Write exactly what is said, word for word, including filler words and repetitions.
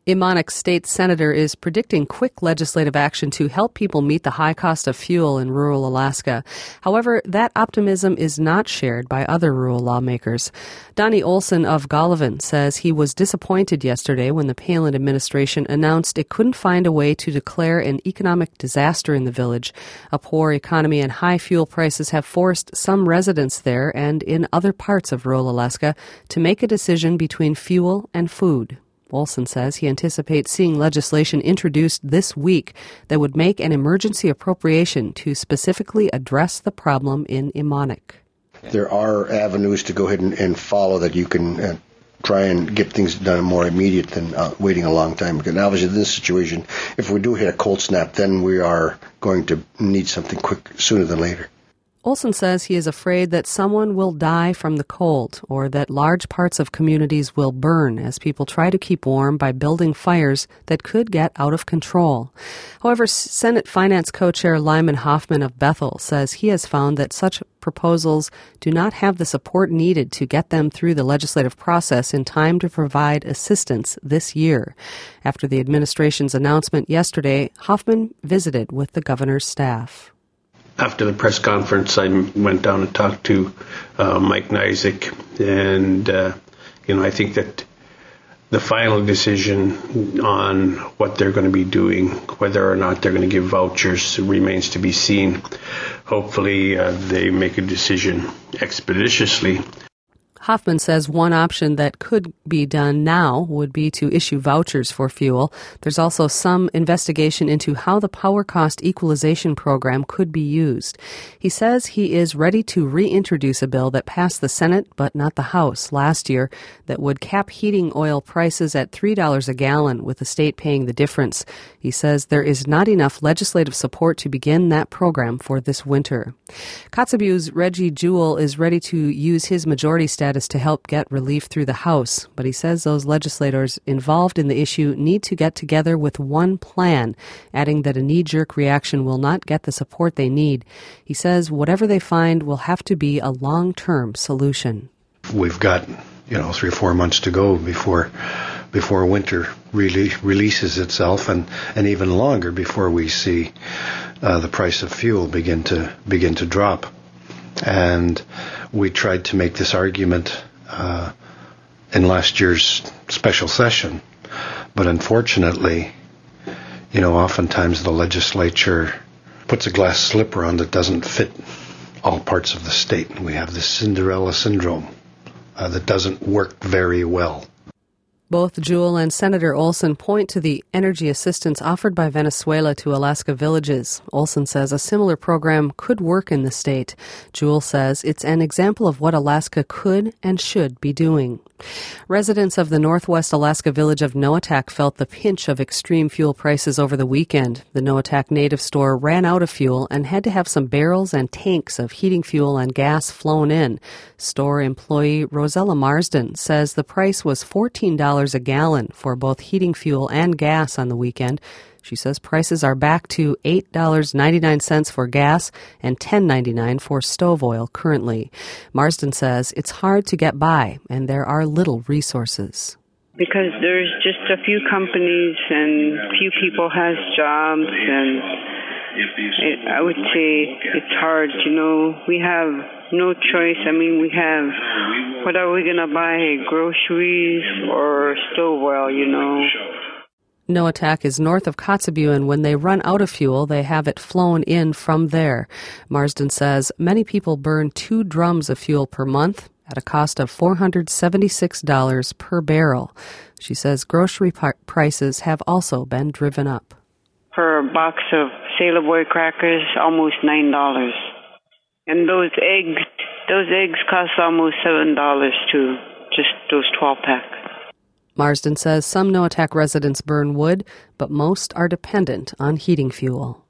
Imanic State Senator is predicting quick legislative action to help people meet the high cost of fuel in rural Alaska. However, that optimism is not shared by other rural lawmakers. Donnie Olson of Golovin says he was disappointed yesterday when the Palin administration announced it couldn't find a way to declare an economic disaster in the village. A poor economy and high fuel prices have forced some residents there and in other parts of rural Alaska to make a decision between fuel and food. Olson says he anticipates seeing legislation introduced this week that would make an emergency appropriation to specifically address the problem in Imanic. There are avenues to go ahead and, and follow that you can uh, try and get things done more immediate than uh, waiting a long time. Because obviously in this situation, if we do hit a cold snap, then we are going to need something quick sooner than later. Olson says he is afraid that someone will die from the cold or that large parts of communities will burn as people try to keep warm by building fires that could get out of control. However, Senate Finance Co-Chair Lyman Hoffman of Bethel says he has found that such proposals do not have the support needed to get them through the legislative process in time to provide assistance this year. After the administration's announcement yesterday, Hoffman visited with the governor's staff. After the press conference, I went down and talked to uh, Mike Nizick, and uh, you know, I think that the final decision on what they're going to be doing, whether or not they're going to give vouchers, remains to be seen. Hopefully, uh, they make a decision expeditiously. Hoffman says one option that could be done now would be to issue vouchers for fuel. There's also some investigation into how the power cost equalization program could be used. He says he is ready to reintroduce a bill that passed the Senate but not the House last year that would cap heating oil prices at three dollars a gallon, with the state paying the difference. He says there is not enough legislative support to begin that program for this winter. Kotzebue's Reggie Jewell is ready to use his majority status to help get relief through the House, but he says those legislators involved in the issue need to get together with one plan, adding that a knee-jerk reaction will not get the support they need. He says whatever they find will have to be a long-term solution. We've got, you know, three or four months to go before before winter really releases itself, and, and even longer before we see uh, the price of fuel begin to begin to drop. And we tried to make this argument uh, in last year's special session, but unfortunately, you know, oftentimes the legislature puts a glass slipper on that doesn't fit all parts of the state, and we have this Cinderella syndrome uh, that doesn't work very well. Both Jewell and Senator Olson point to the energy assistance offered by Venezuela to Alaska villages. Olson says a similar program could work in the state. Jewell says it's an example of what Alaska could and should be doing. Residents of the northwest Alaska village of Noatak felt the pinch of extreme fuel prices over the weekend. The Noatak Native store ran out of fuel and had to have some barrels and tanks of heating fuel and gas flown in. Store employee Rosella Marsden says the price was fourteen dollars a gallon for both heating fuel and gas on the weekend. She says prices are back to eight dollars and ninety-nine cents for gas and ten dollars and ninety-nine cents for stove oil currently. Marsden says it's hard to get by and there are little resources. Because there's just a few companies and few people has jobs, and it, I would say it's hard, you know. We have no choice. I mean, we have, what are we going to buy, groceries or stove oil, you know? Noatak is north of Kotzebue, and when they run out of fuel, they have it flown in from there. Marsden says many people burn two drums of fuel per month at a cost of four hundred seventy-six dollars per barrel. She says grocery par- prices have also been driven up. Per box of Sailor Boy crackers, almost nine dollars. And those eggs, those eggs cost almost seven dollars too, just those twelve packs. Marsden says some Noatak residents burn wood, but most are dependent on heating fuel.